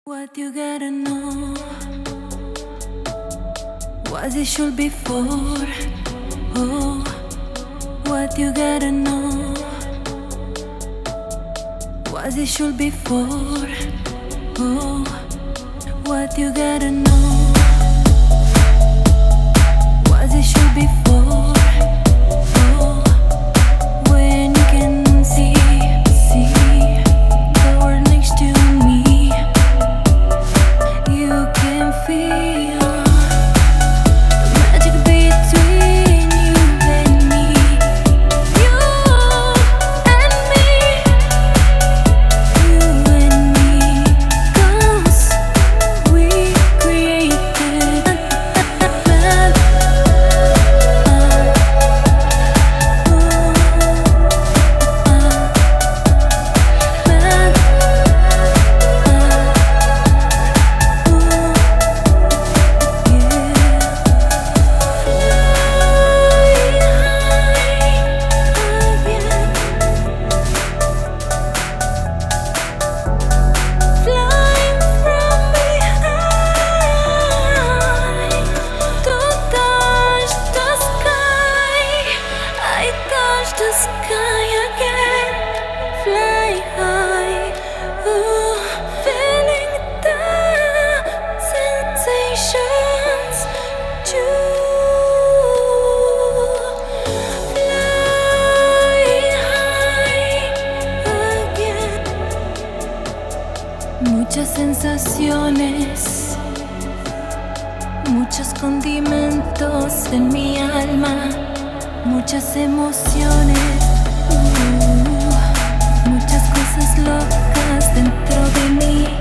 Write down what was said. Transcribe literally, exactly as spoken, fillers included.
What you gotta know was it should before. Oh, what you gotta know was it should before. Oh, what you gotta know was it should before. Oh, when you can see, see the world next to me, you can feel the magic between you and me, you and me, you and me, 'cause we created love. The sky again, fly high, ooh, feeling the sensations too. Fly high again. Muchas sensaciones, muchos condimentos en mi alma, muchas emociones, uh, muchas cosas locas dentro de mí.